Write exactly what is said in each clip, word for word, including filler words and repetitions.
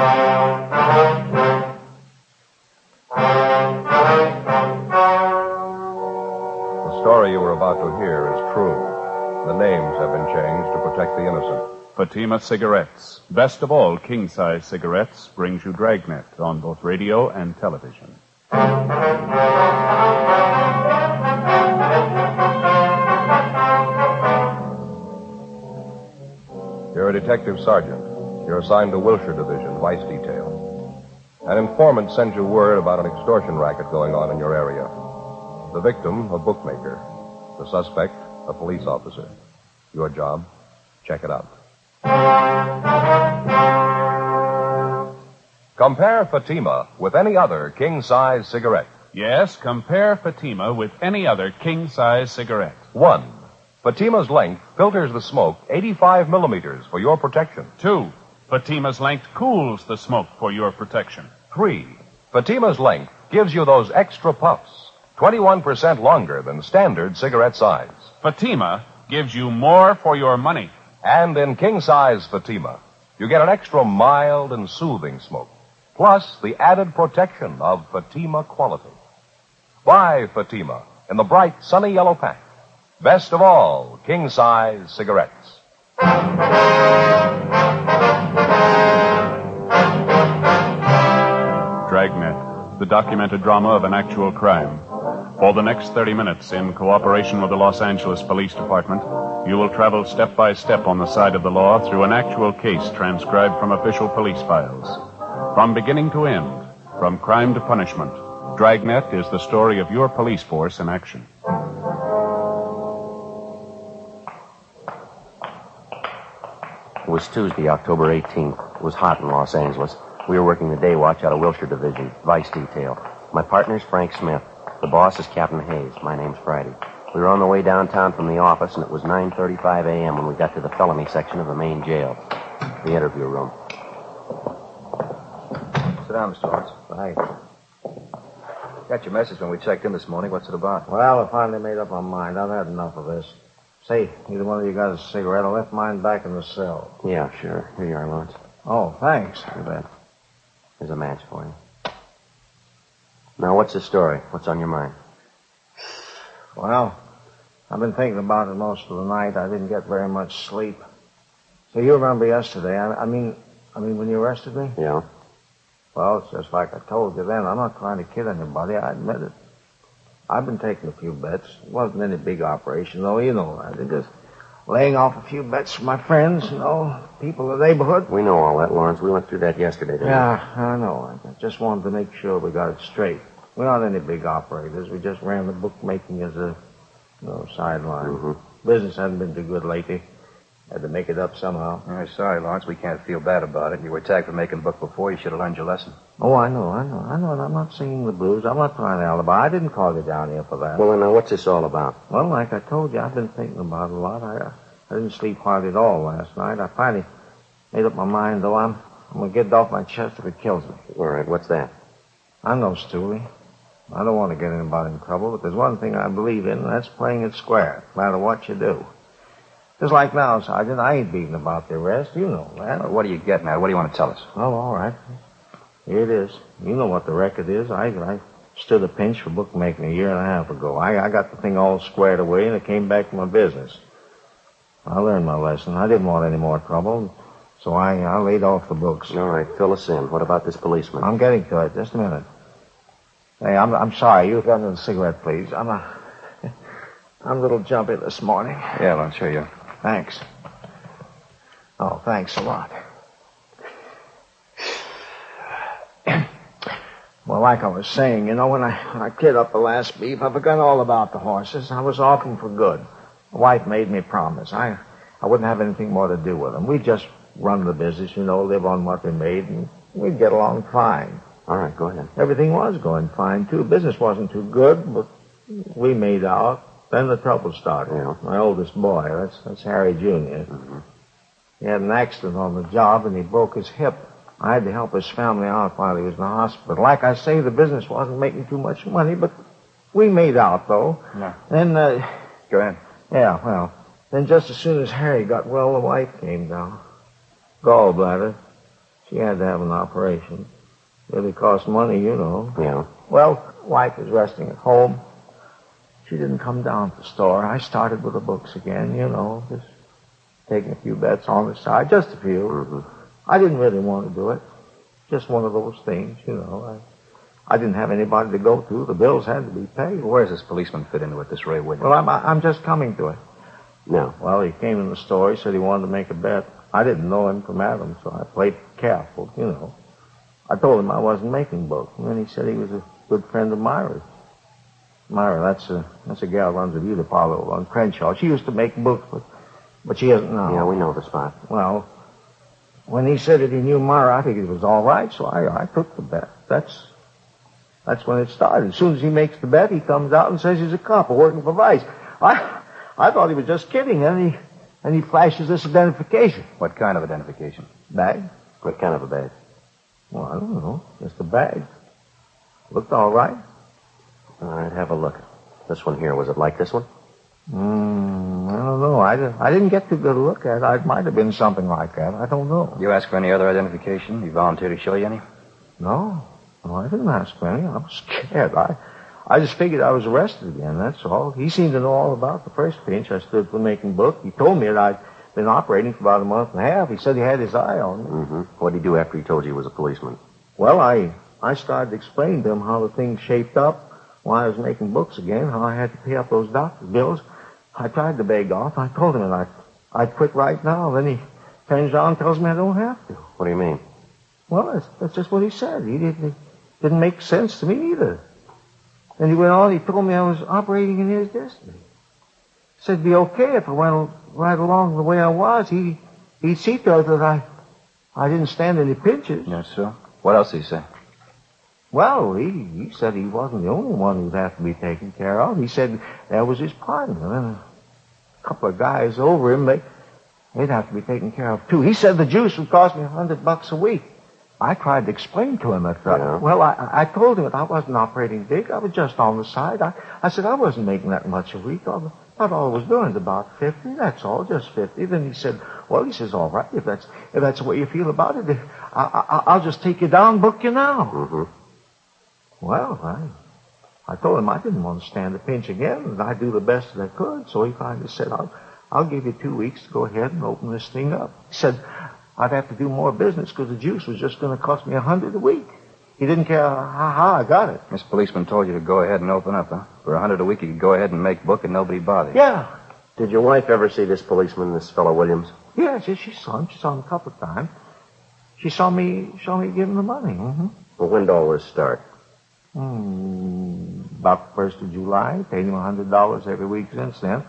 The story you were about to hear is true. The names have been changed to protect the innocent. Fatima Cigarettes. Best of all, king-size cigarettes brings you Dragnet on both radio and television. You're a detective sergeant. You're assigned to Wilshire Division, Vice Detail. An informant sends you word about an extortion racket going on in your area. The victim, a bookmaker. The suspect, a police officer. Your job, check it out. Compare Fatima with any other king-size cigarette. Yes, compare Fatima with any other king-size cigarette. One, Fatima's length filters the smoke eighty-five millimeters for your protection. Two, Fatima's length cools the smoke for your protection. Three, Fatima's length gives you those extra puffs, twenty-one percent longer than standard cigarette size. Fatima gives you more for your money. And in king-size Fatima, you get an extra mild and soothing smoke, plus the added protection of Fatima quality. Buy Fatima in the bright, sunny yellow pack. Best of all, king-size cigarettes. Dragnet, the documented drama of an actual crime. For the next thirty minutes, in cooperation with the Los Angeles Police Department, you will travel step by step on the side of the law through an actual case transcribed from official police files. From beginning to end, from crime to punishment, Dragnet is the story of your police force in action. It was Tuesday, October eighteenth. It was hot in Los Angeles. We were working the day watch out of Wilshire Division, Vice Detail. My partner's Frank Smith. The boss is Captain Hayes. My name's Friday. We were on the way downtown from the office, and it was nine thirty-five a.m. when we got to the felony section of the main jail, the interview room. Sit down, Mister Lawrence. Thanks. Got your message when we checked in this morning. What's it about? Well, I finally made up my mind. I've had enough of this. Say, either one of you got a cigarette? I left mine back in the cell. Yeah, sure. Here you are, Lawrence. Oh, thanks. You bet. Here's a match for you. Now, what's the story? What's on your mind? Well, I've been thinking about it most of the night. I didn't get very much sleep. So you remember yesterday? I, I mean, I mean, when you arrested me? Yeah. Well, it's just like I told you then. I'm not trying to kid anybody. I admit it. I've been taking a few bets. It wasn't any big operation, though. You know that. Just laying off a few bets for my friends, you know, people in the neighborhood. We know all that, Lawrence. We went through that yesterday, didn't yeah, we? Yeah, I know. I just wanted to make sure we got it straight. We're not any big operators. We just ran the bookmaking as a, you know, sideline. Mm-hmm. Business hasn't been too good lately. Had to make it up somehow. Oh, sorry, Lawrence. We can't feel bad about it. You were tagged for making a book before. You should have learned your lesson. Oh, I know, I know, I know. And I'm not singing the blues. I'm not trying to alibi. I didn't call you down here for that. Well, then, now, what's this all about? Well, like I told you, I've been thinking about it a lot. I, I didn't sleep hardly at all last night. I finally made up my mind, though. I'm, I'm going to get it off my chest if it kills me. All right, what's that? I'm no stoolie. I don't want to get anybody in trouble, but there's one thing I believe in, and that's playing it square, no matter what you do. Just like now, Sergeant, I ain't beating about the arrest. You know that. Well, what are you getting at? What do you want to tell us? Oh, all right. Here it is. You know what the record is. I, I stood a pinch for bookmaking a year and a half ago. I, I got the thing all squared away, and it came back to my business. I learned my lesson. I didn't want any more trouble, so I, I laid off the books. All right, fill us in. What about this policeman? I'm getting to it. Just a minute. Hey, I'm, I'm sorry. You've got another cigarette, please. I'm a, I'm a little jumpy this morning. Yeah, I'll show you. Thanks. Oh, thanks a lot. Well, like I was saying, you know, when I, when I cleared up the last beef, I forgot all about the horses. I was off them for good. My wife made me promise. I, I wouldn't have anything more to do with them. We'd just run the business, you know, live on what we made, and we'd get along fine. All right, go ahead. Everything was going fine, too. Business wasn't too good, but we made out. Then the trouble started. Yeah. My oldest boy, that's, that's Harry Junior Mm-hmm. He had an accident on the job, and he broke his hip. I had to help his family out while he was in the hospital. Like I say, the business wasn't making too much money, but we made out, though. No. Then, uh... Go ahead. Yeah, well, then just as soon as Harry got well, the wife came down. Gallbladder. She had to have an operation. Really cost money, you know. Yeah. Well, wife was resting at home. She didn't come down to the store. I started with the books again, you know, just taking a few bets on the side, just a few. Mm-hmm. I didn't really want to do it. Just one of those things, you know. I, I didn't have anybody to go to. The bills had to be paid. Where does this policeman fit into it, this Ray Williams? Well, I'm, I'm just coming to it. No. Well, he came in the store. He said he wanted to make a bet. I didn't know him from Adam, so I played careful, you know. I told him I wasn't making books, and then he said he was a good friend of Myra's. Myra, that's a that's a gal who runs a beauty parlor on Crenshaw. She used to make books, but but she isn't now. Yeah, we know the spot. Well, when he said that he knew Myra, I figured it was all right, so I I took the bet. That's that's when it started. As soon as he makes the bet, he comes out and says he's a cop working for Vice. I I thought he was just kidding, and he and he flashes this identification. What kind of identification? Bag? What kind of a bag? Well, I don't know. Just a bag. Looked all right. All right, have a look. This one here, was it like this one? Mm, I don't know. I, didn't- I didn't get too good a look at it. It might have been something like that. I don't know. You ask for any other identification? You volunteer to show you any? No. No, I didn't ask for any. I was scared. I, I just figured I was arrested again, that's all. He seemed to know all about the first pinch. I stood for making book. He told me that I'd been operating for about a month and a half. He said he had his eye on me. Mm-hmm. What did he do after he told you he was a policeman? Well, I, I started to explain to him how the thing shaped up. While I was making books again, how I had to pay up those doctor's bills. I tried to beg off. I told him that I, I'd quit right now. Then he turns around and tells me I don't have to. What do you mean? Well, that's, that's just what he said. He didn't, it didn't make sense to me either. Then he went on, he told me I was operating in his destiny. He said it'd be okay if I went right along the way I was. He, he'd see to it that I, I didn't stand any pinches. Yes, sir. What else did he say? Well, he, he said he wasn't the only one who'd have to be taken care of. He said that was his partner. And a couple of guys over him, they, they'd have to be taken care of, too. He said the juice would cost me a hundred bucks a week. I tried to explain to him at first. Yeah. Well, I, I told him that I wasn't operating big. I was just on the side. I, I said I wasn't making that much a week. All, not all I was doing is about fifty. That's all, just fifty. Then he said, well, he says, all right, if that's if that's the way you feel about it, I, I, I'll just take you down, book you now. Mm-hmm. Well, I, I told him I didn't want to stand the pinch again, and I'd do the best that I could. So he finally said, I'll, I'll give you two weeks to go ahead and open this thing up. He said I'd have to do more business because the juice was just going to cost me a hundred a week. He didn't care how, how I got it. This policeman told you to go ahead and open up, huh? For a hundred a week, you could go ahead and make book and nobody bothered. Yeah. Did your wife ever see this policeman, this fellow Williams? Yeah, she, she saw him. She saw him a couple of times. She saw me, saw me give him the money. Mm-hmm. Well, when did all this start? Hmm, about the first of July. Paid him a hundred dollars every week since then.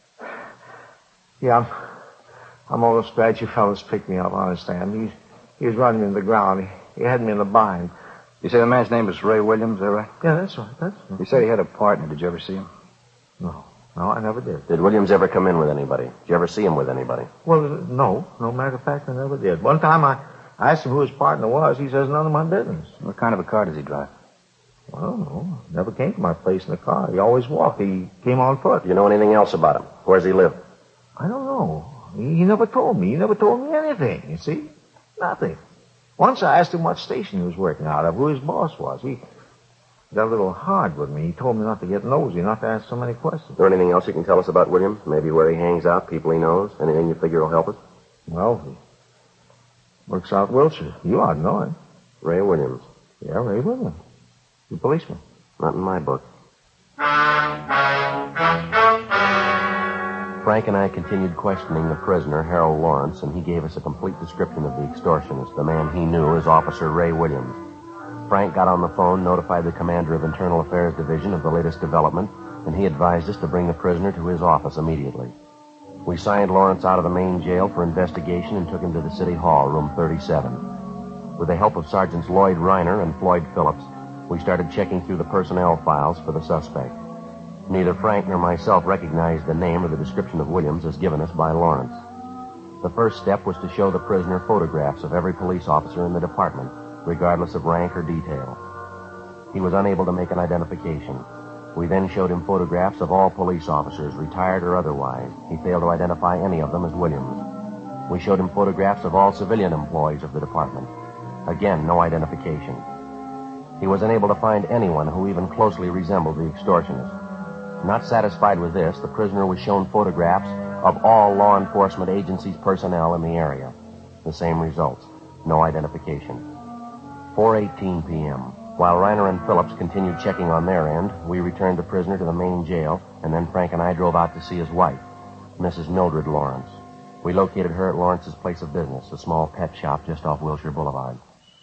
Yeah, I'm, I'm almost glad you fellas picked me up, understand. He, he was running me in the ground. He, he had me in a bind. You say the man's name was Ray Williams, is that right? Yeah, that's right. That's right. You said he had a partner. Did you ever see him? No, no, I never did. Did Williams ever come in with anybody? Did you ever see him with anybody? Well, no. No matter of fact, I never did. One time I, I asked him who his partner was. He says, none of my business. What kind of a car does he drive? I don't know. Never came to my place in a car. He always walked. He came on foot. Do you know anything else about him? Where does he live? I don't know. He, he never told me. He never told me anything, you see? Nothing. Once I asked him what station he was working out of, who his boss was. He got a little hard with me. He told me not to get nosy, not to ask so many questions. Is there anything else you can tell us about Williams? Maybe where he hangs out, people he knows? Anything you figure will help us? Well, he works out Wilshire. You ought to know him. Ray Williams. Yeah, Ray Williams. The policeman. Not in my book. Frank and I continued questioning the prisoner, Harold Lawrence, and he gave us a complete description of the extortionist, the man he knew as Officer Ray Williams. Frank got on the phone, notified the commander of Internal Affairs Division of the latest development, and he advised us to bring the prisoner to his office immediately. We signed Lawrence out of the main jail for investigation and took him to the City Hall, room thirty-seven. With the help of Sergeants Lloyd Reiner and Floyd Phillips, we started checking through the personnel files for the suspect. Neither Frank nor myself recognized the name or the description of Williams as given us by Lawrence. The first step was to show the prisoner photographs of every police officer in the department, regardless of rank or detail. He was unable to make an identification. We then showed him photographs of all police officers, retired or otherwise. He failed to identify any of them as Williams. We showed him photographs of all civilian employees of the department. Again, no identification. He was unable to find anyone who even closely resembled the extortionist. Not satisfied with this, the prisoner was shown photographs of all law enforcement agencies' personnel in the area. The same results. No identification. four eighteen p.m. While Reiner and Phillips continued checking on their end, we returned the prisoner to the main jail, and then Frank and I drove out to see his wife, Missus Mildred Lawrence. We located her at Lawrence's place of business, a small pet shop just off Wilshire Boulevard.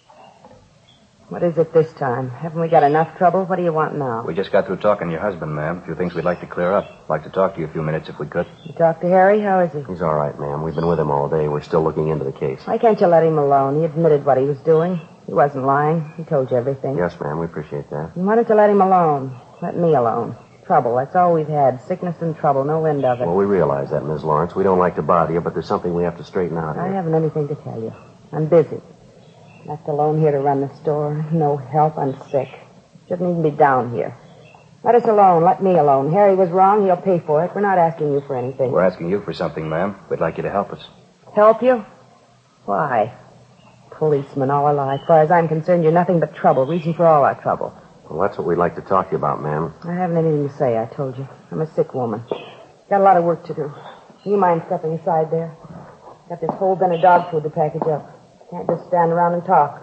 What is it this time? Haven't we got enough trouble? What do you want now? We just got through talking to your husband, ma'am. A few things we'd like to clear up. I'd like to talk to you a few minutes if we could. You talked to Harry? How is he? He's all right, ma'am. We've been with him all day. We're still looking into the case. Why can't you let him alone? He admitted what he was doing. He wasn't lying. He told you everything. Yes, ma'am. We appreciate that. And why don't you let him alone? Let me alone. Trouble. That's all we've had. Sickness and trouble. No end of it. Well, we realize that, Miss Lawrence. We don't like to bother you, but there's something we have to straighten out here. I haven't anything to tell you. I'm busy. Left alone here to run the store. No help. I'm sick. Shouldn't even be down here. Let us alone. Let me alone. Harry was wrong. He'll pay for it. We're not asking you for anything. We're asking you for something, ma'am. We'd like you to help us. Help you? Why? Policeman all our life. As far as I'm concerned, you're nothing but trouble. Reason for all our trouble. Well, that's what we'd like to talk to you about, ma'am. I haven't anything to say, I told you. I'm a sick woman. Got a lot of work to do. Do you mind stepping aside there? Got this whole bin of dog food to package up. Can't just stand around and talk.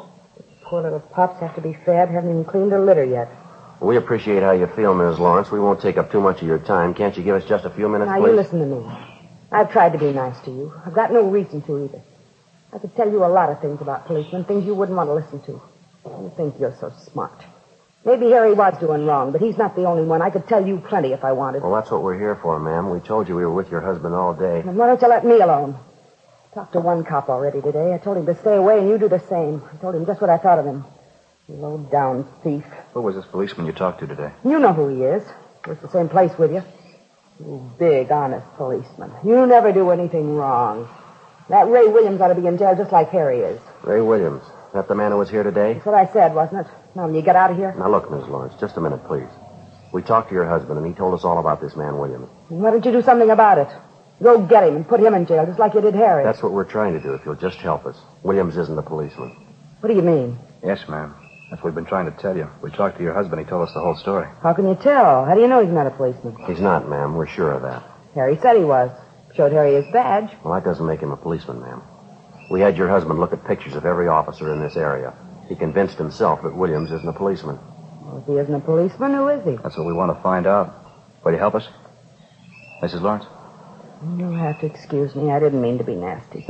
Poor little pups have to be fed. Haven't even cleaned their litter yet. We appreciate how you feel, Miss Lawrence. We won't take up too much of your time. Can't you give us just a few minutes, now, please? Now, you listen to me. I've tried to be nice to you. I've got no reason to either. I could tell you a lot of things about policemen, things you wouldn't want to listen to. You think you're so smart. Maybe Harry was doing wrong, but he's not the only one. I could tell you plenty if I wanted. Well, that's what we're here for, ma'am. We told you we were with your husband all day. Then why don't you let me alone? Talked to one cop already today. I told him to stay away, and you do the same. I told him just what I thought of him. Low-down thief. Who was this policeman you talked to today? You know who he is. Works the same place with you. You big, honest policeman. You never do anything wrong. That Ray Williams ought to be in jail just like Harry is. Ray Williams. Is that the man who was here today? That's what I said, wasn't it? Now, will you get out of here? Now, look, Miss Lawrence, just a minute, please. We talked to your husband, and he told us all about this man, Williams. And why don't you do something about it? Go get him and put him in jail, just like you did Harry. That's what we're trying to do, if you'll just help us. Williams isn't a policeman. What do you mean? Yes, ma'am. That's what we've been trying to tell you. We talked to your husband. He told us the whole story. How can you tell? How do you know he's not a policeman? He's not, ma'am. We're sure of that. Harry said he was. Showed Harry his badge. Well, that doesn't make him a policeman, ma'am. We had your husband look at pictures of every officer in this area. He convinced himself that Williams isn't a policeman. Well, if he isn't a policeman, who is he? That's what we want to find out. Will you help us? Missus Lawrence? You'll have to excuse me. I didn't mean to be nasty.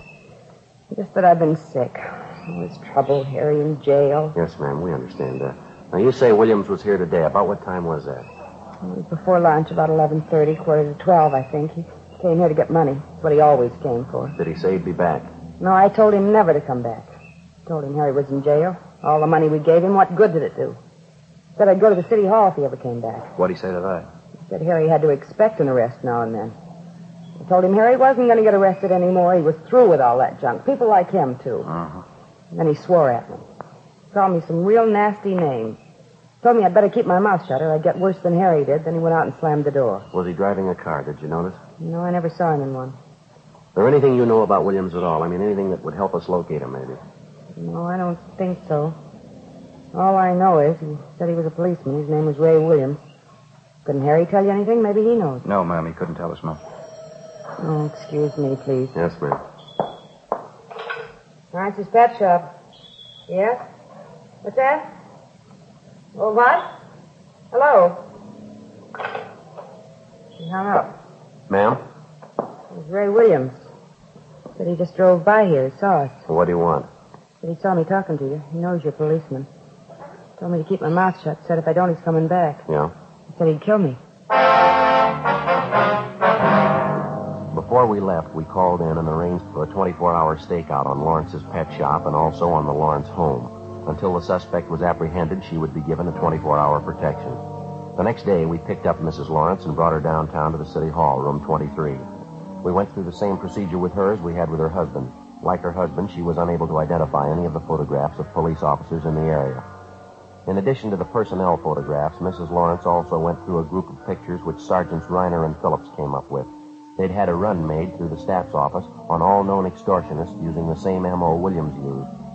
Just that I've been sick. All this trouble, Harry in jail. Yes, ma'am, we understand that. Now, you say Williams was here today. About what time was that? It was before lunch, about eleven thirty, quarter to twelve, I think. He came here to get money. That's what he always came for. Did he say he'd be back? No, I told him never to come back. Told him Harry was in jail. All the money we gave him, what good did it do? Said I'd go to the city hall if he ever came back. What'd he say to that? He said Harry had to expect an arrest now and then. I told him Harry wasn't going to get arrested anymore. He was through with all that junk. People like him, too. Uh-huh. And then he swore at me. Called me some real nasty names. Told me I'd better keep my mouth shut or I'd get worse than Harry did. Then he went out and slammed the door. Was he driving a car? Did you notice? No, I never saw him in one. Is there anything you know about Williams at all? I mean, anything that would help us locate him, maybe? No, I don't think so. All I know is he said he was a policeman. His name was Ray Williams. Couldn't Harry tell you anything? Maybe he knows. No, ma'am, he couldn't tell us, ma'am. Oh, excuse me, please. Yes, ma'am. Lawrence's pet shop. Yes? What's that? Oh, what? Hello? He hung up. Ma'am? It was Ray Williams. Said he just drove by here. He saw us. Well, what do you want? Said he saw me talking to you. He knows you're a policeman. Told me to keep my mouth shut. Said if I don't, he's coming back. Yeah? He said he'd kill me. Before we left, we called in and arranged for a twenty-four hour stakeout on Lawrence's pet shop and also on the Lawrence home. Until the suspect was apprehended, she would be given a twenty-four hour protection. The next day, we picked up Missus Lawrence and brought her downtown to the City Hall, room twenty-three. We went through the same procedure with her as we had with her husband. Like her husband, she was unable to identify any of the photographs of police officers in the area. In addition to the personnel photographs, Missus Lawrence also went through a group of pictures which Sergeants Reiner and Phillips came up with. They'd had a run made through the staff's office on all known extortionists using the same M O Williams used,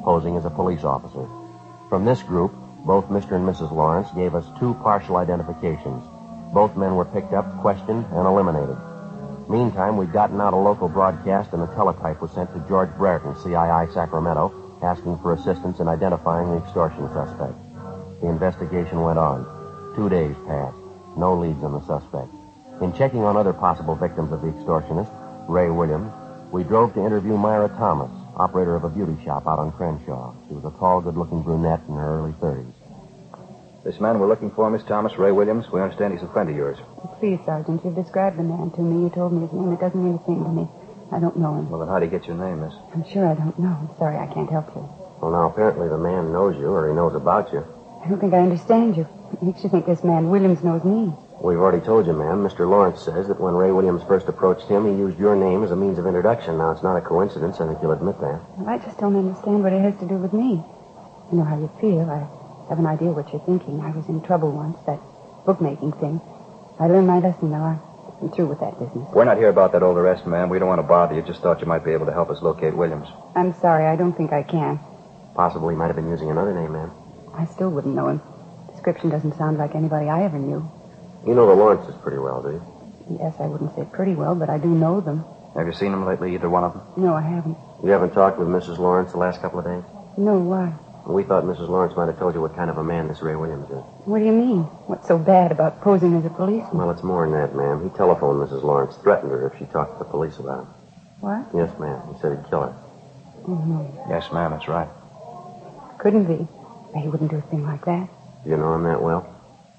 posing as a police officer. From this group, both Mister and Missus Lawrence gave us two partial identifications. Both men were picked up, questioned, and eliminated. Meantime, we'd gotten out a local broadcast, and a teletype was sent to George Brereton, C I I Sacramento, asking for assistance in identifying the extortion suspect. The investigation went on. Two days passed. No leads on the suspect. In checking on other possible victims of the extortionist, Ray Williams, we drove to interview Myra Thomas, operator of a beauty shop out on Crenshaw. She was a tall, good-looking brunette in her early thirties. This man we're looking for, Miss Thomas, Ray Williams, we understand he's a friend of yours. Please, Sergeant, you've described the man to me. You told me his name. It doesn't mean a thing to me. I don't know him. Well, then how do you get your name, miss? I'm sure I don't know. I'm sorry, I can't help you. Well, now, apparently the man knows you, or he knows about you. I don't think I understand you. It makes you think this man Williams knows me. We've already told you, ma'am. Mister Lawrence says that when Ray Williams first approached him, he used your name as a means of introduction. Now, it's not a coincidence. I think you'll admit that. Well, I just don't understand what it has to do with me. I know how you feel. I have an idea what you're thinking. I was in trouble once, that bookmaking thing. I learned my lesson, though. I'm through with that business. We're not here about that old arrest, ma'am. We don't want to bother you. Just thought you might be able to help us locate Williams. I'm sorry. I don't think I can. Possibly he might have been using another name, ma'am. I still wouldn't know him. Description doesn't sound like anybody I ever knew. You know the Lawrences pretty well, do you? Yes, I wouldn't say pretty well, but I do know them. Have you seen them lately, either one of them? No, I haven't. You haven't talked with Missus Lawrence the last couple of days? No, why? We thought Missus Lawrence might have told you what kind of a man this Ray Williams is. What do you mean? What's so bad about posing as a policeman? Well, it's more than that, ma'am. He telephoned Missus Lawrence, threatened her if she talked to the police about him. What? Yes, ma'am. He said he'd kill her. Oh, no. Yes, ma'am, that's right. Couldn't be. He wouldn't do a thing like that. Do you know him that well?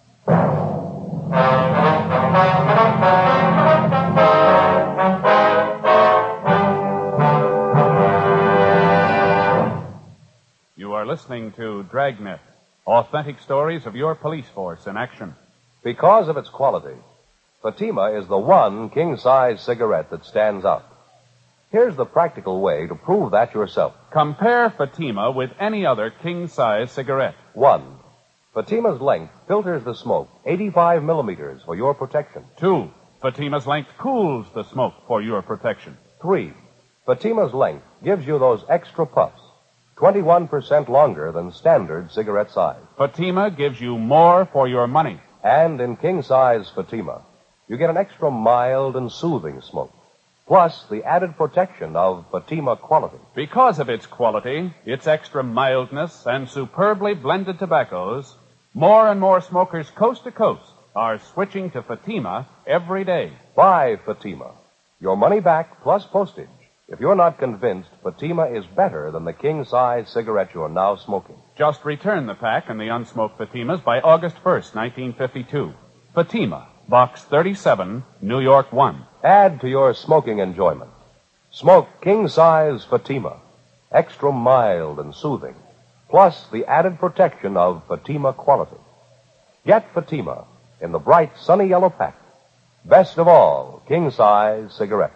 You are listening to Dragnet, authentic stories of your police force in action. Because of its quality, Fatima is the one king-size cigarette that stands out. Here's the practical way to prove that yourself. Compare Fatima with any other king-size cigarette. One, Fatima's length filters the smoke eighty-five millimeters for your protection. Two, Fatima's length cools the smoke for your protection. Three, Fatima's length gives you those extra puffs, twenty-one percent longer than standard cigarette size. Fatima gives you more for your money. And in king-size Fatima, you get an extra mild and soothing smoke, plus the added protection of Fatima quality. Because of its quality, its extra mildness, and superbly blended tobaccos, more and more smokers coast to coast are switching to Fatima every day. Buy Fatima. Your money back plus postage if you're not convinced Fatima is better than the king-size cigarette you're now smoking. Just return the pack and the unsmoked Fatimas by August first, nineteen fifty-two. Fatima, Box thirty-seven, New York one. Add to your smoking enjoyment. Smoke king-size Fatima, extra mild and soothing, plus the added protection of Fatima quality. Get Fatima in the bright sunny yellow pack. Best of all, king-size cigarettes.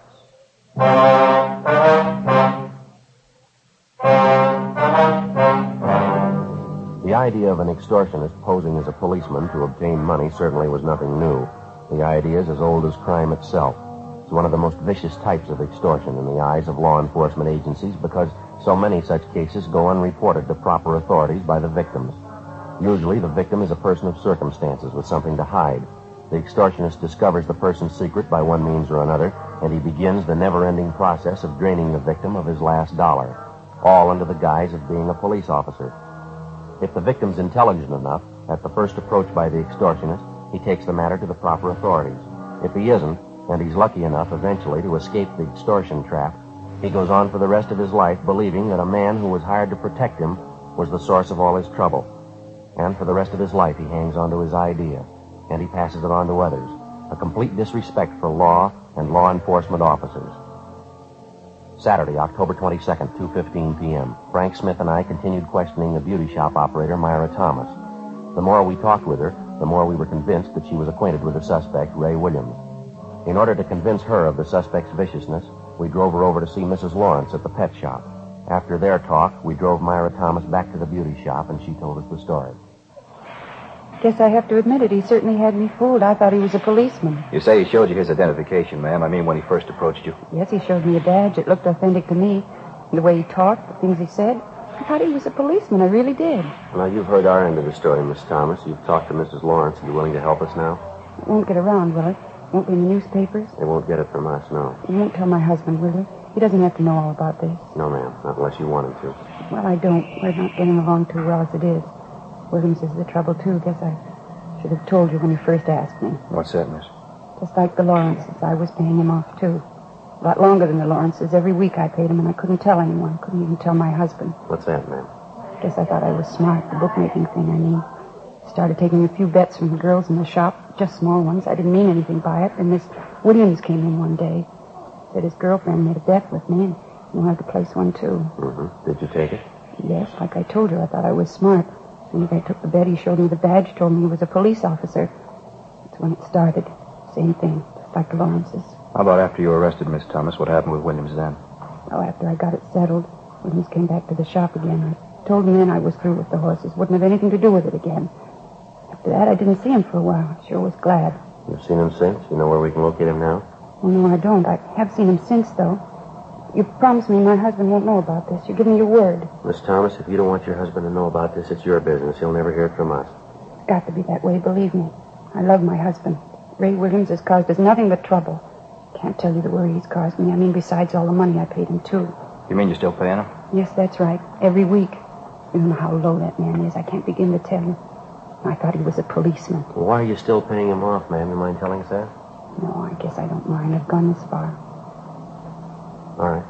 The idea of an extortionist posing as a policeman to obtain money certainly was nothing new. The idea is as old as crime itself. It's one of the most vicious types of extortion in the eyes of law enforcement agencies because so many such cases go unreported to proper authorities by the victims. Usually the victim is a person of circumstances with something to hide. The extortionist discovers the person's secret by one means or another, and he begins the never-ending process of draining the victim of his last dollar, all under the guise of being a police officer. If the victim's intelligent enough, at the first approach by the extortionist, he takes the matter to the proper authorities. If he isn't, and he's lucky enough eventually to escape the extortion trap, he goes on for the rest of his life believing that a man who was hired to protect him was the source of all his trouble. And for the rest of his life he hangs on to his idea, and he passes it on to others, a complete disrespect for law and law enforcement officers. Saturday, October twenty-second, two fifteen p.m. Frank Smith and I continued questioning the beauty shop operator, Myra Thomas. The more we talked with her, the more we were convinced that she was acquainted with the suspect, Ray Williams. In order to convince her of the suspect's viciousness, we drove her over to see Missus Lawrence at the pet shop. After their talk, we drove Myra Thomas back to the beauty shop, and she told us the story. Guess I have to admit it. He certainly had me fooled. I thought he was a policeman. You say he showed you his identification, ma'am. I mean, when he first approached you. Yes, he showed me a badge. It looked authentic to me. And the way he talked, the things he said, I thought he was a policeman. I really did. Now, you've heard our end of the story, Miss Thomas. You've talked to Missus Lawrence. Are you willing to help us now? It won't get around, will it? Won't be in the newspapers? They won't get it from us, no. You won't tell my husband, will you? He doesn't have to know all about this. No, ma'am. Not unless you want him to. Well, I don't. We're not getting along too well as it is. Williams is the trouble, too. Guess I should have told you when you first asked me. What's that, miss? Just like the Lawrences, I was paying him off, too. A lot longer than the Lawrences. Every week I paid him, and I couldn't tell anyone. Couldn't even tell my husband. What's that, ma'am? Guess I thought I was smart. The bookmaking thing, I mean. Started taking a few bets from the girls in the shop. Just small ones. I didn't mean anything by it. And Miss Williams came in one day. Said his girlfriend made a bet with me, and he wanted to place one, too. Mm-hmm. Did you take it? Yes, like I told you, I thought I was smart. As soon as I took the bet, he showed me the badge, told me he was a police officer. That's when it started. Same thing, just like the Lawrences. How about after you were arrested, Miss Thomas? What happened with Williams then? Oh, after I got it settled, Williams came back to the shop again. I told him then I was through with the horses. Wouldn't have anything to do with it again. After that, I didn't see him for a while. I sure was glad. You've seen him since? You know where we can locate him now? Oh, no, I don't. I have seen him since, though. You promised me my husband won't know about this. You're giving your word. Miss Thomas, if you don't want your husband to know about this, it's your business. He'll never hear it from us. It's got to be that way, believe me. I love my husband. Ray Williams has caused us nothing but trouble. Can't tell you the worry he's caused me. I mean, besides all the money I paid him, too. You mean you're still paying him? Yes, that's right. Every week. You don't know how low that man is. I can't begin to tell you. I thought he was a policeman. Well, why are you still paying him off, ma'am? You mind telling us that? No, I guess I don't mind. I've gone this far. All right.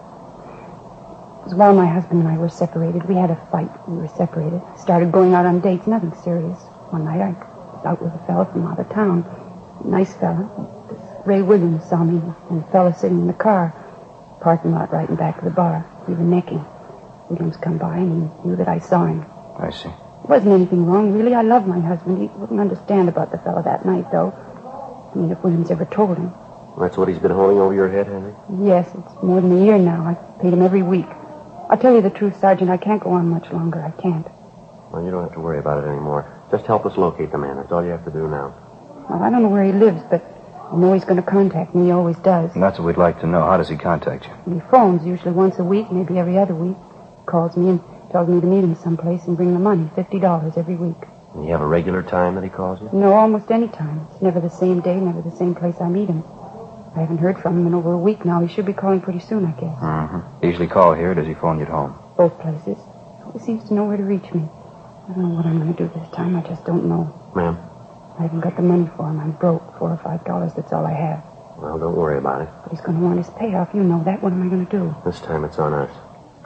It was while my husband and I were separated. We had a fight. We were separated. Started going out on dates. Nothing serious. One night I was out with a fella from out of town. Nice fella. Ray Williams saw me and a fella sitting in the car. Parking lot right in back of the bar. We were necking. Williams come by and he knew that I saw him. I see. There wasn't anything wrong, really. I love my husband. He wouldn't understand about the fella that night, though. I mean, if Williams ever told him. That's what he's been holding over your head, Henry? Yes, it's more than a year now. I paid him every week. I'll tell you the truth, Sergeant. I can't go on much longer. I can't. Well, you don't have to worry about it anymore. Just help us locate the man. That's all you have to do now. Well, I don't know where he lives, but I know he's going to contact me. He always does. And that's what we'd like to know. How does he contact you? He phones usually once a week, maybe every other week. Calls me and tells me to meet him someplace and bring the money, fifty dollars every week. And you have a regular time that he calls you? No, almost any time. It's never the same day, never the same place I meet him. I haven't heard from him in over a week now. He should be calling pretty soon, I guess. Mm-hmm. Usually call here, or does he phone you at home? Both places. He seems to know where to reach me. I don't know what I'm going to do this time. I just don't know. Ma'am? I haven't got the money for him. I'm broke. Four or five dollars, that's all I have. Well, don't worry about it. But he's going to want his payoff. You know that. What am I going to do? This time it's on us.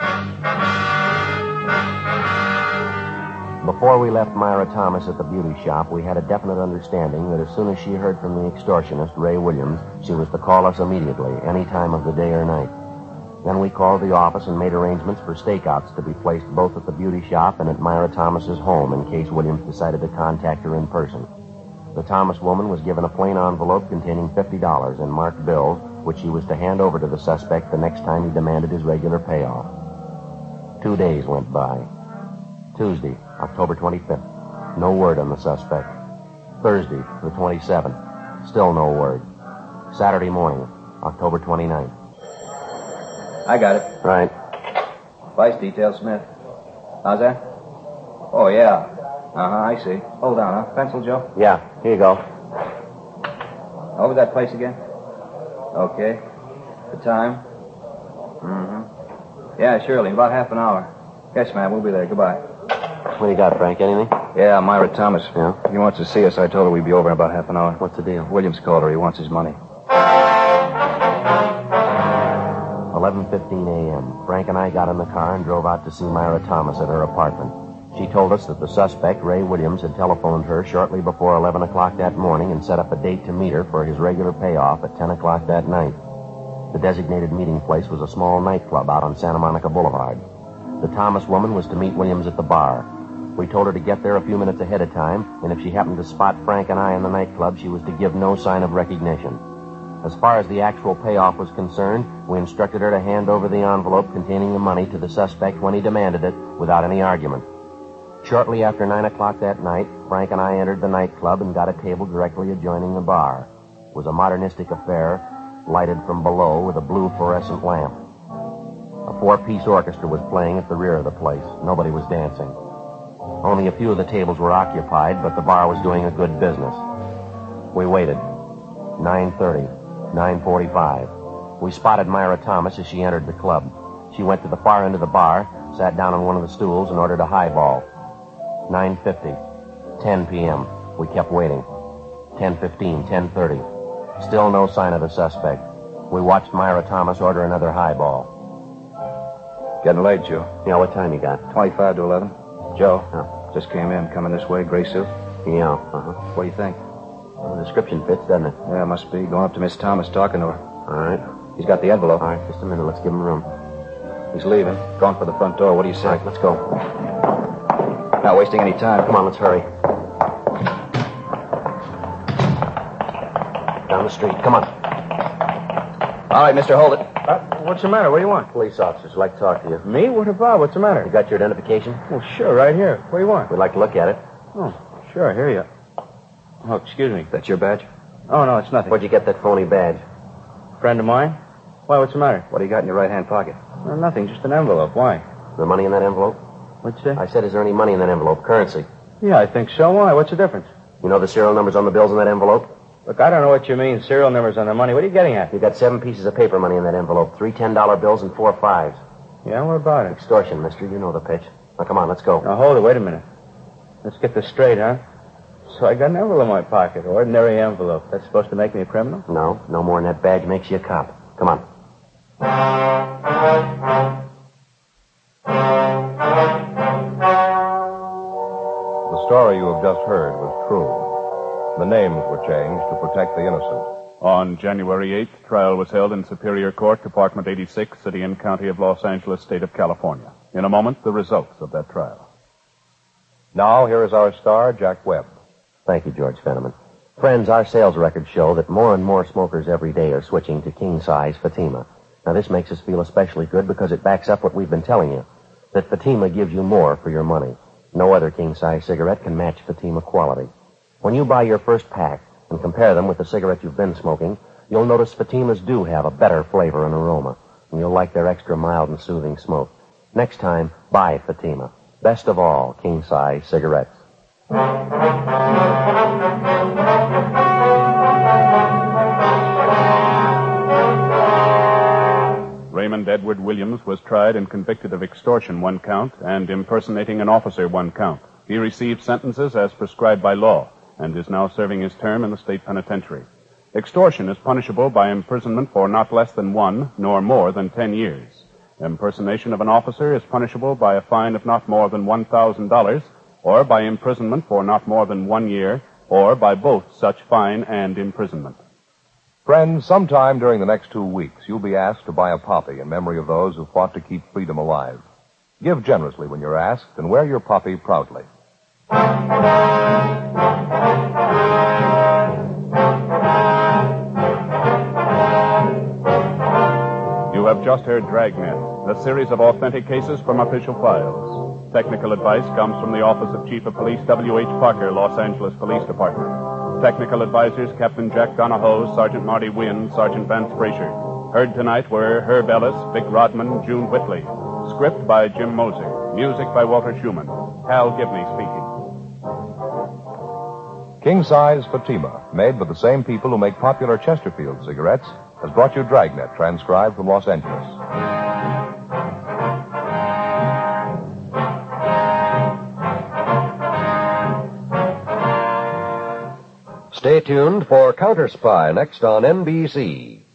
Before we left Myra Thomas at the beauty shop, we had a definite understanding that as soon as she heard from the extortionist, Ray Williams, she was to call us immediately, any time of the day or night. Then we called the office and made arrangements for stakeouts to be placed both at the beauty shop and at Myra Thomas's home in case Williams decided to contact her in person. The Thomas woman was given a plain envelope containing fifty dollars in marked bills, which she was to hand over to the suspect the next time he demanded his regular payoff. Two days went by. Tuesday, October twenty-fifth. No word on the suspect. Thursday, the twenty-seventh. Still no word. Saturday morning, October twenty-ninth. I got it. Right. Vice detail, Smith. How's that? Oh, yeah. Uh-huh, I see. Hold on, huh? Pencil, Joe? Yeah, here you go. Over that place again? Okay. The time? Mm-hmm. Yeah, surely. In about half an hour. Yes, ma'am. We'll be there. Goodbye. What do you got, Frank? Anything? Yeah, Myra Thomas. Yeah? He wants to see us. I told her we'd be over in about half an hour. What's the deal? Williams called her. He wants his money. eleven fifteen a.m. Frank and I got in the car and drove out to see Myra Thomas at her apartment. She told us that the suspect, Ray Williams, had telephoned her shortly before eleven o'clock that morning and set up a date to meet her for his regular payoff at ten o'clock that night. The designated meeting place was a small nightclub out on Santa Monica Boulevard. The Thomas woman was to meet Williams at the bar. We told her to get there a few minutes ahead of time, and if she happened to spot Frank and I in the nightclub, she was to give no sign of recognition. As far as the actual payoff was concerned, we instructed her to hand over the envelope containing the money to the suspect when he demanded it, without any argument. Shortly after nine o'clock that night, Frank and I entered the nightclub and got a table directly adjoining the bar. It was a modernistic affair, lighted from below with a blue fluorescent lamp. A four-piece orchestra was playing at the rear of the place. Nobody was dancing. Only a few of the tables were occupied, but the bar was doing a good business. We waited. nine thirty, nine forty-five. We spotted Myra Thomas as she entered the club. She went to the far end of the bar, sat down on one of the stools, and ordered a highball. nine fifty, ten p.m. We kept waiting. ten fifteen, ten thirty. Still no sign of the suspect. We watched Myra Thomas order another highball. Getting late, Joe. Yeah, what time you got? twenty-five to eleven. Joe, Oh. just came in, coming this way, gray suit. Yeah, uh-huh. What do you think? Well, the description fits, doesn't it? Yeah, must be. Going up to Miss Thomas, talking to her. All right. He's got the envelope. All right, just a minute. Let's give him room. He's leaving. Going for the front door. What do you say? All right, let's go. Not wasting any time. Come on, let's hurry. Down the street. Come on. All right, mister, hold it. Uh, what's the matter? What do you want? Police officers would like to talk to you. Me? What about? What's the matter? You got your identification? Well, sure, right here. What do you want? We'd like to look at it. Oh, sure, I hear you. Oh, excuse me. That's your badge? Oh, no, it's nothing. Where'd you get that phony badge? Friend of mine? Why, what's the matter? What do you got in your right-hand pocket? Oh, nothing, just an envelope. Why? Is there money in that envelope? What'd you say? I said, is there any money in that envelope? Currency. Yeah, I think so. Why? What's the difference? You know the serial numbers on the bills in that envelope? Look, I don't know what you mean, serial numbers on the money. What are you getting at? You got seven pieces of paper money in that envelope. Three ten-dollar bills and four fives. Yeah, what about it? Extortion, mister. You know the pitch. Now, come on, let's go. Now, hold it. Wait a minute. Let's get this straight, huh? So I got an envelope in my pocket. Ordinary envelope. That's supposed to make me a criminal? No, no more than that badge makes you a cop. Come on. The story you have just heard was true. The names were changed to protect the innocent. On January eighth, trial was held in Superior Court, Department eighty-six, City and County of Los Angeles, State of California. In a moment, the results of that trial. Now, here is our star, Jack Webb. Thank you, George Fenneman. Friends, our sales records show that more and more smokers every day are switching to king-size Fatima. Now, this makes us feel especially good because it backs up what we've been telling you, that Fatima gives you more for your money. No other king-size cigarette can match Fatima quality. When you buy your first pack and compare them with the cigarette you've been smoking, you'll notice Fatimas do have a better flavor and aroma, and you'll like their extra mild and soothing smoke. Next time, buy Fatima. Best of all, king-size cigarettes. Raymond Edward Williams was tried and convicted of extortion, one count, and impersonating an officer, one count. He received sentences as prescribed by law and is now serving his term in the state penitentiary. Extortion is punishable by imprisonment for not less than one, nor more than ten years. Impersonation of an officer is punishable by a fine of not more than one thousand dollars, or by imprisonment for not more than one year, or by both such fine and imprisonment. Friends, sometime during the next two weeks, you'll be asked to buy a poppy in memory of those who fought to keep freedom alive. Give generously when you're asked, and wear your poppy proudly. You have just heard Dragnet, a series of authentic cases from official files. Technical advice comes from the Office of Chief of Police W H Parker, Los Angeles Police Department. Technical advisors Captain Jack Donahoe, Sergeant Marty Wynn, Sergeant Vance Frazier. Heard tonight were Herb Ellis, Vic Rodman, June Whitley. Script by Jim Moser. Music by Walter Schumann. Hal Gibney speaking. King-size Fatima, made by the same people who make popular Chesterfield cigarettes, has brought you Dragnet, transcribed from Los Angeles. Stay tuned for Counter Spy next on N B C.